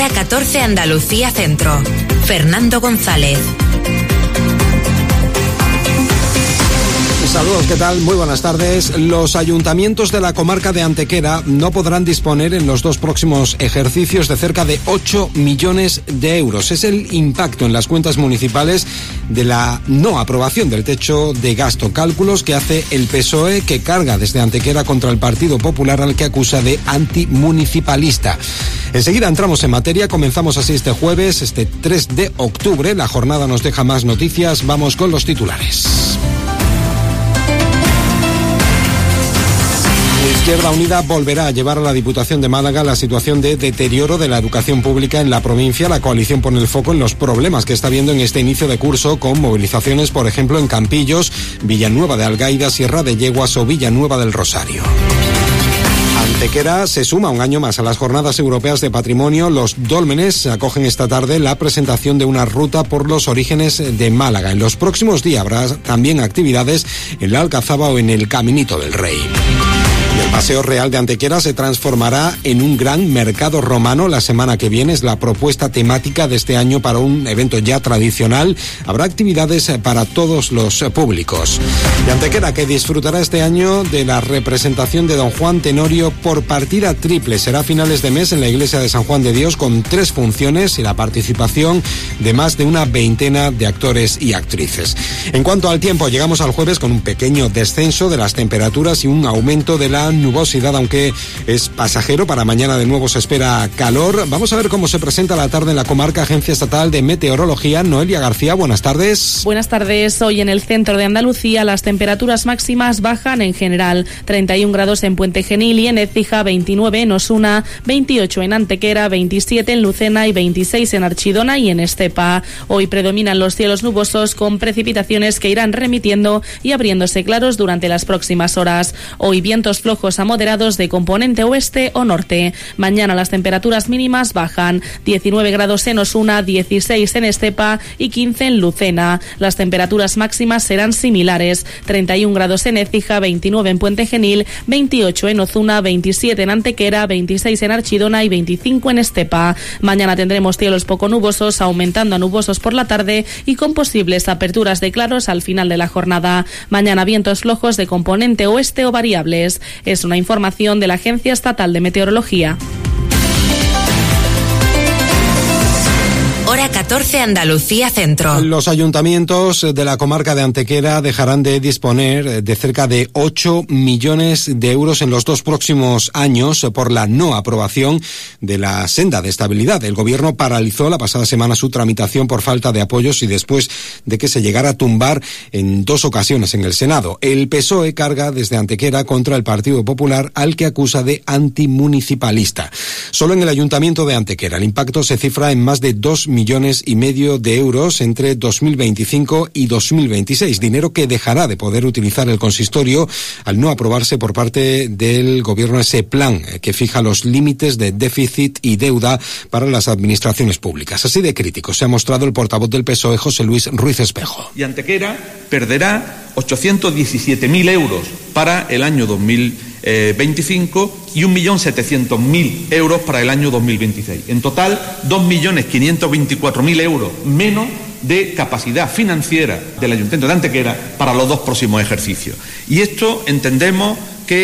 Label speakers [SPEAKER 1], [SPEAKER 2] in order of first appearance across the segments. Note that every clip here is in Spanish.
[SPEAKER 1] Hora 14 Andalucía Centro. Fernando González.
[SPEAKER 2] Saludos, ¿qué tal? Muy buenas tardes. Los ayuntamientos de la comarca de Antequera no podrán disponer en los 2 próximos ejercicios de cerca de 8 millones de euros. Es el impacto en las cuentas municipales de la no aprobación del techo de gasto. Cálculos que hace el PSOE, que carga desde Antequera contra el Partido Popular, al que acusa de antimunicipalista. Enseguida entramos en materia. Comenzamos así este jueves, este 3 de octubre. La jornada nos deja más noticias. Vamos con los titulares. Izquierda Unida volverá a llevar a la Diputación de Málaga la situación de deterioro de la educación pública en la provincia. La coalición pone el foco en los problemas que está habiendo en este inicio de curso, con movilizaciones, por ejemplo, en Campillos, Villanueva de Algaida, Sierra de Yeguas o Villanueva del Rosario. Antequera se suma un año más a las Jornadas Europeas de Patrimonio. Los dólmenes acogen esta tarde la presentación de una ruta por los orígenes de Málaga. En los próximos días habrá también actividades en la Alcazaba o en el Caminito del Rey. El Paseo Real de Antequera se transformará en un gran mercado romano. La semana que viene es la propuesta temática de este año para un evento ya tradicional. Habrá actividades para todos los públicos. De Antequera, que disfrutará este año de la representación de Don Juan Tenorio por partida triple. Será a finales de mes en la iglesia de San Juan de Dios, con 3 funciones y la participación de más de una veintena de actores y actrices. En cuanto al tiempo, llegamos al jueves con un pequeño descenso de las temperaturas y un aumento de la nubosidad, aunque es pasajero. Para mañana de nuevo se espera calor. Vamos a ver cómo se presenta la tarde en la comarca. Agencia Estatal de Meteorología. Noelia García, buenas tardes.
[SPEAKER 3] Buenas tardes. Hoy en el centro de Andalucía las temperaturas máximas bajan en general. 31 grados en Puente Genil y en Écija, 29 en Osuna, 28 en Antequera, 27 en Lucena y 26 en Archidona y en Estepa. Hoy predominan los cielos nubosos, con precipitaciones que irán remitiendo y abriéndose claros durante las próximas horas. Hoy vientos flojos a moderados de componente oeste o norte. Mañana las temperaturas mínimas bajan. 19 grados en Osuna, 16 en Estepa y 15 en Lucena. Las temperaturas máximas serán similares. 31 grados en Écija, 29 en Puente Genil, 28 en Ozuna, 27 en Antequera, 26 en Archidona y 25 en Estepa. Mañana tendremos cielos poco nubosos, aumentando a nubosos por la tarde y con posibles aperturas de claros al final de la jornada. Mañana vientos flojos de componente oeste o variables. Es una información de la Agencia Estatal de Meteorología.
[SPEAKER 1] Hora 14 Andalucía Centro.
[SPEAKER 2] Los ayuntamientos de la comarca de Antequera dejarán de disponer de cerca de 8 millones de euros en los 2 próximos años por la no aprobación de la senda de estabilidad. El gobierno paralizó la pasada semana su tramitación por falta de apoyos y después de que se llegara a tumbar en 2 ocasiones en el Senado. El PSOE carga desde Antequera contra el Partido Popular, al que acusa de antimunicipalista. Solo en el ayuntamiento de Antequera el impacto se cifra en más de 2,5 millones de euros entre 2025 y 2026, dinero que dejará de poder utilizar el consistorio al no aprobarse por parte del gobierno ese plan que fija los límites de déficit y deuda para las administraciones públicas. Así de crítico se ha mostrado el portavoz del PSOE, José Luis Ruiz Espejo.
[SPEAKER 4] Y Antequera perderá 817.000 euros para el año 2025 y 1.700.000 euros para el año 2026. En total, 2.524.000 euros menos de capacidad financiera del Ayuntamiento de Antequera para los 2 próximos ejercicios. Y esto entendemos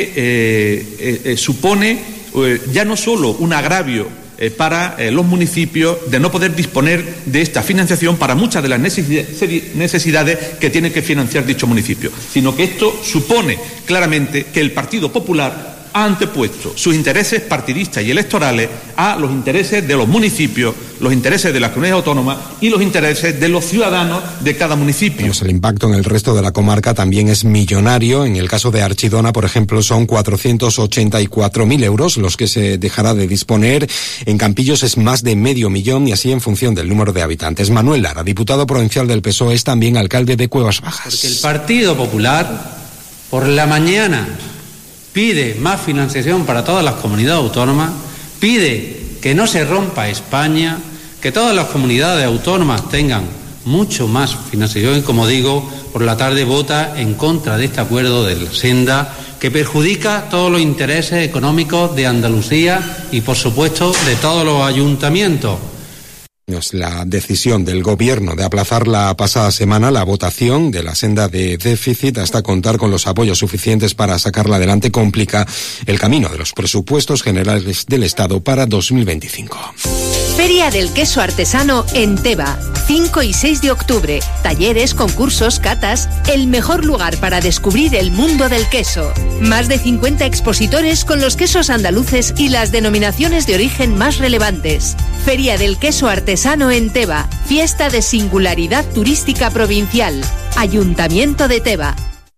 [SPEAKER 4] que supone ya no solo un agravio para los municipios de no poder disponer de esta financiación para muchas de las necesidades que tiene que financiar dicho municipio, sino que esto supone claramente que el Partido Popular ha antepuesto sus intereses partidistas y electorales a los intereses de los municipios, los intereses de las comunidades autónomas y los intereses de los ciudadanos de cada municipio.
[SPEAKER 2] Pues el impacto en el resto de la comarca también es millonario. En el caso de Archidona, por ejemplo, son 484.000 euros los que se dejará de disponer. En Campillos es más de 500.000 y así en función del número de habitantes. Manuel Lara, diputado provincial del PSOE, es también alcalde de Cuevas Bajas.
[SPEAKER 5] Porque el Partido Popular, por la mañana, pide más financiación para todas las comunidades autónomas, pide que no se rompa España, que todas las comunidades autónomas tengan mucho más financiación y, como digo, por la tarde vota en contra de este acuerdo de la senda que perjudica todos los intereses económicos de Andalucía y, por supuesto, de todos los ayuntamientos.
[SPEAKER 2] La decisión del Gobierno de aplazar la pasada semana la votación de la senda de déficit hasta contar con los apoyos suficientes para sacarla adelante complica el camino de los presupuestos generales del Estado para 2025.
[SPEAKER 6] Feria del Queso Artesano en Teba, 5 y 6 de octubre. Talleres, concursos, catas, el mejor lugar para descubrir el mundo del queso. Más de 50 expositores con los quesos andaluces y las denominaciones de origen más relevantes. Feria del Queso Artesano en Teba, fiesta de singularidad turística provincial. Ayuntamiento de Teba.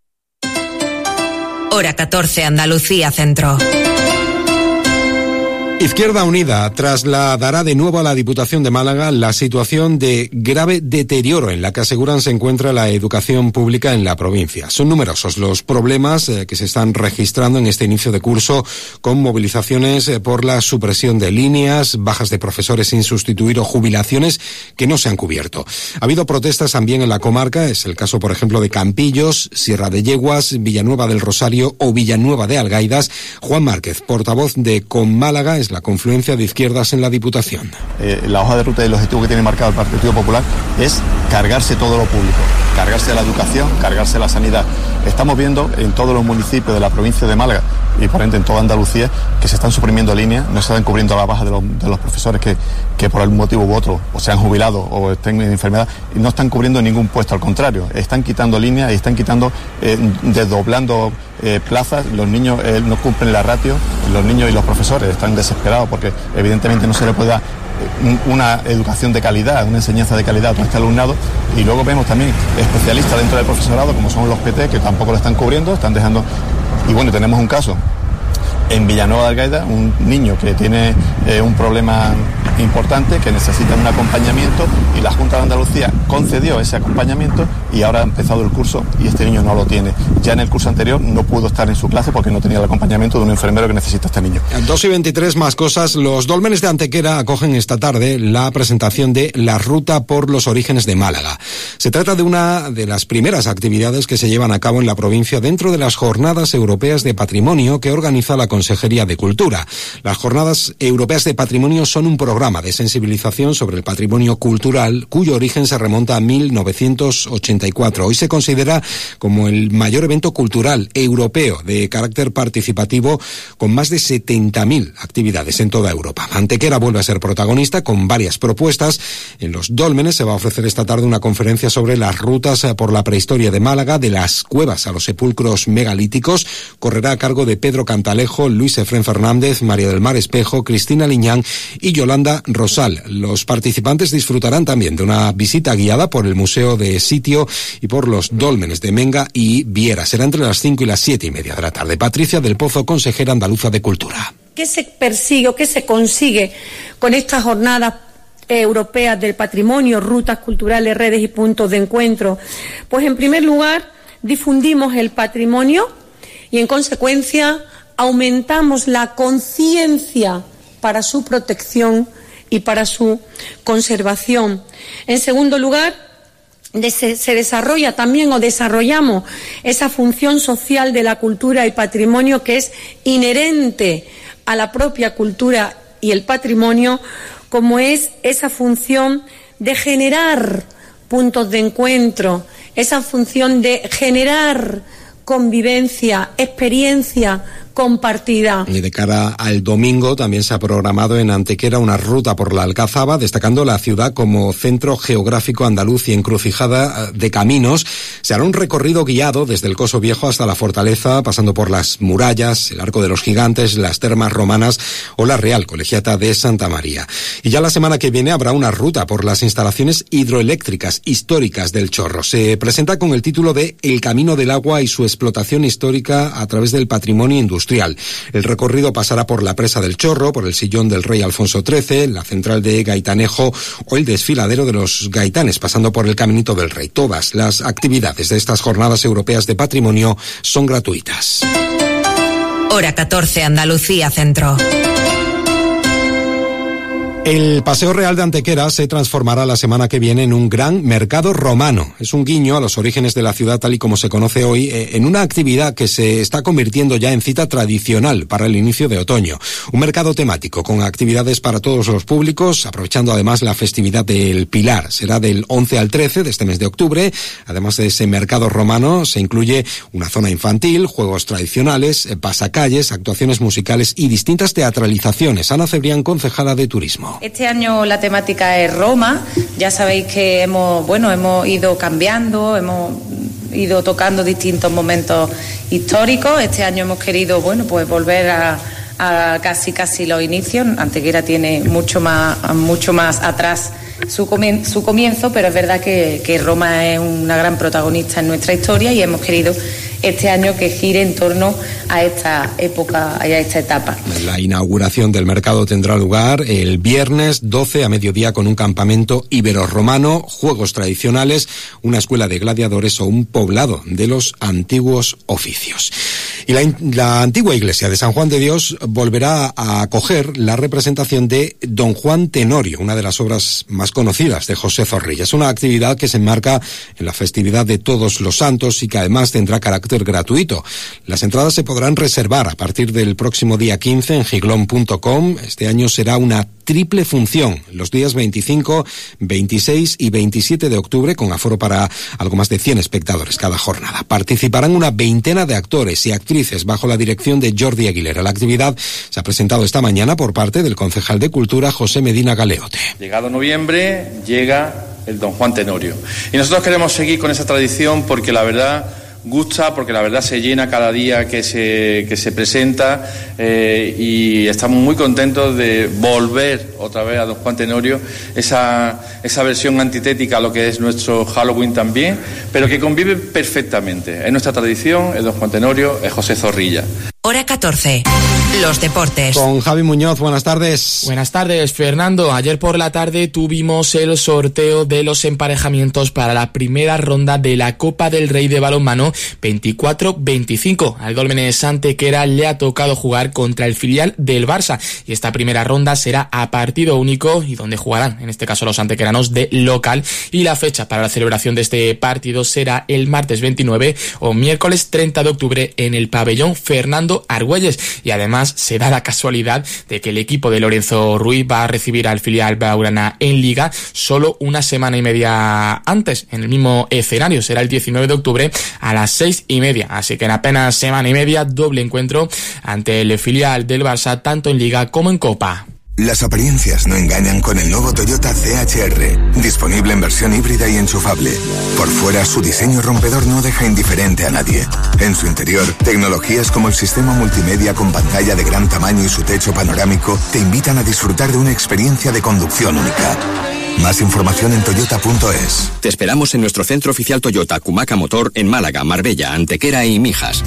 [SPEAKER 1] Hora 14, Andalucía Centro.
[SPEAKER 2] Izquierda Unida trasladará de nuevo a la Diputación de Málaga la situación de grave deterioro en la que aseguran se encuentra la educación pública en la provincia. Son numerosos los problemas que se están registrando en este inicio de curso, con movilizaciones por la supresión de líneas, bajas de profesores sin sustituir o jubilaciones que no se han cubierto. Ha habido protestas también en la comarca, es el caso por ejemplo de Campillos, Sierra de Yeguas, Villanueva del Rosario o Villanueva de Algaidas. Juan Márquez, portavoz de Con Málaga, es la confluencia de izquierdas en la Diputación.
[SPEAKER 7] La hoja de ruta y el objetivo que tiene marcado el Partido Popular es cargarse todo lo público, cargarse la educación, cargarse la sanidad. Estamos viendo en todos los municipios de la provincia de Málaga y por ende en toda Andalucía que se están suprimiendo líneas, no se están cubriendo la baja de los profesores que por algún motivo u otro o se han jubilado o estén en enfermedad y no están cubriendo ningún puesto, al contrario, están quitando líneas y están quitando, desdoblando plazas. Los niños no cumplen la ratio, los niños y los profesores están desesperados porque evidentemente no se le puede dar una educación de calidad, una enseñanza de calidad a todo este alumnado. Y luego vemos también especialistas dentro del profesorado como son los PT que tampoco lo están cubriendo, están dejando. Y bueno, tenemos un caso en Villanueva de Algaida, un niño que tiene un problema importante, que necesita un acompañamiento y la Junta de Andalucía concedió ese acompañamiento y ahora ha empezado el curso y este niño no lo tiene. Ya en el curso anterior no pudo estar en su clase porque no tenía el acompañamiento de un enfermero que necesita este niño.
[SPEAKER 2] 2:23 más cosas. Los dólmenes de Antequera acogen esta tarde la presentación de la Ruta por los Orígenes de Málaga. Se trata de una de las primeras actividades que se llevan a cabo en la provincia dentro de las Jornadas Europeas de Patrimonio que organiza la Consejería de Cultura. Las Jornadas Europeas de Patrimonio son un programa de sensibilización sobre el patrimonio cultural cuyo origen se remonta a 1984. Hoy se considera como el mayor evento cultural europeo de carácter participativo con más de 70.000 actividades en toda Europa. Antequera vuelve a ser protagonista con varias propuestas. En los dólmenes se va a ofrecer esta tarde una conferencia sobre las rutas por la prehistoria de Málaga, de las cuevas a los sepulcros megalíticos. Correrá a cargo de Pedro Cantalejo, Luis Efrén Fernández, María del Mar Espejo, Cristina Liñán y Yolanda Rosal. Los participantes disfrutarán también de una visita guiada por el Museo de Sitio y por los dólmenes de Menga y Viera. Será entre las 5 y las 7:30 de la tarde. Patricia del Pozo, consejera andaluza de Cultura.
[SPEAKER 8] ¿Qué se persigue o qué se consigue con estas jornadas europeas del patrimonio, rutas culturales, redes y puntos de encuentro? Pues en primer lugar, difundimos el patrimonio y en consecuencia aumentamos la conciencia para su protección y para su conservación. En segundo lugar, se desarrolla también o desarrollamos esa función social de la cultura y patrimonio que es inherente a la propia cultura y el patrimonio, como es esa función de generar puntos de encuentro, esa función de generar convivencia, experiencia compartida.
[SPEAKER 2] Y de cara al domingo también se ha programado en Antequera una ruta por la Alcazaba, destacando la ciudad como centro geográfico andaluz y encrucijada de caminos. Se hará un recorrido guiado desde el Coso Viejo hasta la Fortaleza, pasando por las murallas, el Arco de los Gigantes, las termas romanas o la Real Colegiata de Santa María. Y ya la semana que viene habrá una ruta por las instalaciones hidroeléctricas históricas del Chorro. Se presenta con el título de El Camino del Agua y su explotación histórica a través del patrimonio industrial. El recorrido pasará por la presa del Chorro, por el sillón del rey Alfonso XIII, la central de Gaitanejo o el desfiladero de los Gaitanes, pasando por el Caminito del Rey. Todas las actividades de estas jornadas europeas de patrimonio son gratuitas.
[SPEAKER 1] Hora 14, Andalucía Centro.
[SPEAKER 2] El Paseo Real de Antequera se transformará la semana que viene en un gran mercado romano. Es un guiño a los orígenes de la ciudad tal y como se conoce hoy, en una actividad que se está convirtiendo ya en cita tradicional para el inicio de otoño. Un mercado temático con actividades para todos los públicos, aprovechando además la festividad del Pilar. Será del 11 al 13 de este mes de octubre. Además de ese mercado romano, se incluye una zona infantil, juegos tradicionales, pasacalles, actuaciones musicales y distintas teatralizaciones. Ana Cebrián, concejala de Turismo.
[SPEAKER 9] Este año la temática es Roma. Ya sabéis que hemos ido cambiando, hemos ido tocando distintos momentos históricos. Este año hemos querido, volver a casi los inicios. Antequera tiene mucho más atrás su comienzo, pero es verdad que Roma es una gran protagonista en nuestra historia y hemos querido este año que gire en torno a esta época y a esta etapa.
[SPEAKER 2] La inauguración del mercado tendrá lugar el viernes 12 a mediodía con un campamento ibero-romano, juegos tradicionales, una escuela de gladiadores o un poblado de los antiguos oficios. Y la antigua iglesia de San Juan de Dios volverá a acoger la representación de Don Juan Tenorio, una de las obras más conocidas de José Zorrilla. Es una actividad que se enmarca en la festividad de Todos los Santos y que además tendrá carácter gratuito. Las entradas se podrán reservar a partir del próximo día 15 en giglón.com. Este año será una triple función, los días 25, 26 y 27 de octubre, con aforo para algo más de 100 espectadores cada jornada. Participarán una veintena de actores y actrices bajo la dirección de Jordi Aguilera. La actividad se ha presentado esta mañana por parte del concejal de Cultura, José Medina Galeote.
[SPEAKER 10] Llegado noviembre, llega el Don Juan Tenorio. Y nosotros queremos seguir con esa tradición porque la verdad gusta, porque la verdad se llena cada día que se presenta y estamos muy contentos de volver otra vez a Don Juan Tenorio, esa versión antitética a lo que es nuestro Halloween también, pero que convive perfectamente. Es nuestra tradición, es Don Juan Tenorio, es José Zorrilla.
[SPEAKER 1] Hora 14. Los deportes.
[SPEAKER 2] Con Javi Muñoz, buenas tardes.
[SPEAKER 11] Buenas tardes, Fernando. Ayer por la tarde tuvimos el sorteo de los emparejamientos para la primera ronda de la Copa del Rey de balonmano 24-25. Al Dólmenes Antequera le ha tocado jugar contra el filial del Barça y esta primera ronda será a partido único y donde jugarán, en este caso los antequeranos, de local, y la fecha para la celebración de este partido será el martes 29 o miércoles 30 de octubre en el pabellón Fernando Argüelles, y además se da la casualidad de que el equipo de Lorenzo Ruiz va a recibir al filial blaugrana en Liga solo una semana y media antes, en el mismo escenario. Será el 19 de octubre a las 6:30, así que en apenas semana y media doble encuentro ante el filial del Barça tanto en Liga como en Copa.
[SPEAKER 12] Las apariencias no engañan con el nuevo Toyota CHR, disponible en versión híbrida y enchufable. Por fuera, su diseño rompedor no deja indiferente a nadie. En su interior, tecnologías como el sistema multimedia con pantalla de gran tamaño y su techo panorámico te invitan a disfrutar de una experiencia de conducción única. Más información en toyota.es.
[SPEAKER 13] Te esperamos en nuestro centro oficial Toyota Cumaca Motor en Málaga, Marbella, Antequera y Mijas.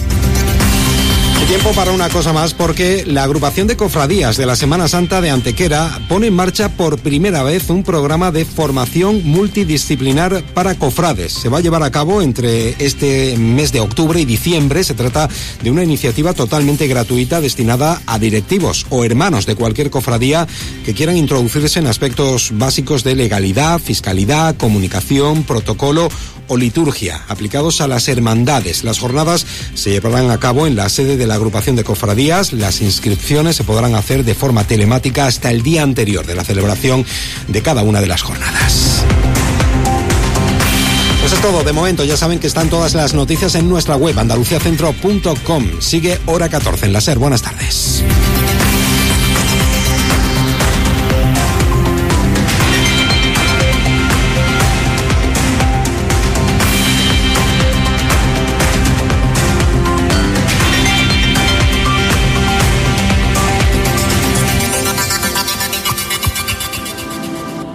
[SPEAKER 2] Tiempo para una cosa más, porque la agrupación de cofradías de la Semana Santa de Antequera pone en marcha por primera vez un programa de formación multidisciplinar para cofrades. Se va a llevar a cabo entre este mes de octubre y diciembre. Se trata de una iniciativa totalmente gratuita destinada a directivos o hermanos de cualquier cofradía que quieran introducirse en aspectos básicos de legalidad, fiscalidad, comunicación, protocolo o liturgia, aplicados a las hermandades. Las jornadas se llevarán a cabo en la sede de la agrupación de cofradías. Las inscripciones se podrán hacer de forma telemática hasta el día anterior de la celebración de cada una de las jornadas. Pues es todo de momento. Ya saben que están todas las noticias en nuestra web andaluciacentro.com. Sigue Hora 14 en la SER. Buenas tardes.